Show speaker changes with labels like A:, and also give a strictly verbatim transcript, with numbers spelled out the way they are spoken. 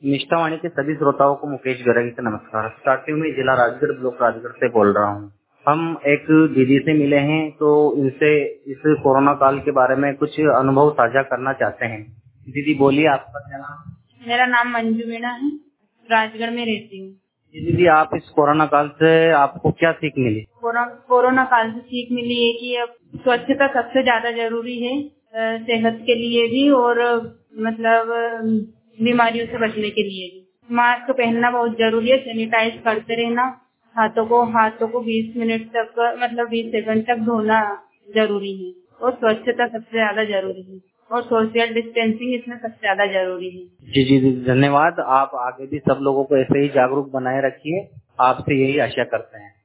A: निष्ठावाणी के सभी श्रोताओं को मुकेश गर्ग से नमस्कार। स्टार्टिंग में जिला राजगढ़ ब्लॉक राजगढ़ से बोल रहा हूँ। हम एक दीदी से मिले हैं तो इनसे इस कोरोना काल के बारे में कुछ अनुभव साझा करना चाहते हैं। दीदी बोलिए, आपका क्या नाम?
B: मेरा नाम मंजू वीणा है, राजगढ़ में रहती हूँ।
A: दीदी, आप इस कोरोना काल से आपको क्या सीख मिली?
B: कोरोना काल से सीख मिली है कि अब स्वच्छता सबसे ज्यादा जरूरी है, सेहत के लिए भी और मतलब बीमारियों से बचने के लिए भी। मास्क पहनना बहुत जरूरी है, सैनिटाइज करते रहना, हाथों को हाथों को बीस मिनट तक मतलब बीस सेकंड तक धोना जरूरी है और स्वच्छता सबसे ज्यादा जरूरी है और सोशल डिस्टेंसिंग इसमें सबसे ज्यादा जरूरी है।
A: जी जी जी धन्यवाद। आप आगे भी सब लोगों को ऐसे ही जागरूक बनाए रखिए, आपसे यही आशा करते हैं।